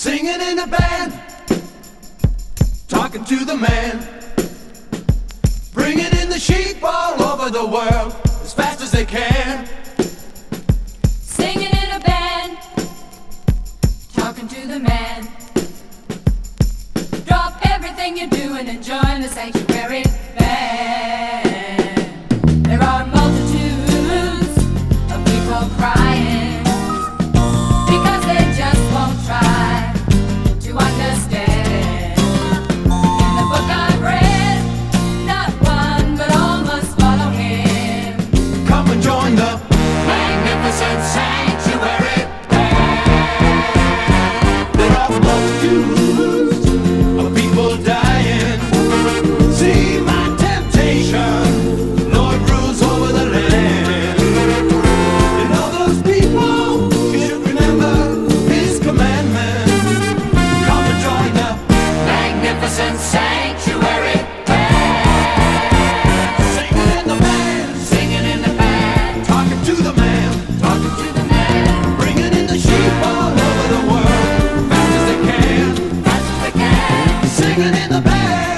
Singing in a band, talking to the man, bringing in the sheep all over the world as fast as they can. Singing in a band, talking to the man. Drop everything you're doing and join the sanctuary band. There are multitudes of people crying because they just won't try to understand. In the book I've read, not one but all must follow him. Come and join the magnificent sanctuary band. There are multitudes of people dying. See my temptation, Lord rules over the land. And all those people should remember His commandment. Come and join the magnificent sanctuary band. Singing in the band, singing in the band, talking to the man, talking to the man, bringing in the sheep all over the world, fast as they can, fast as they can. Singing in the band.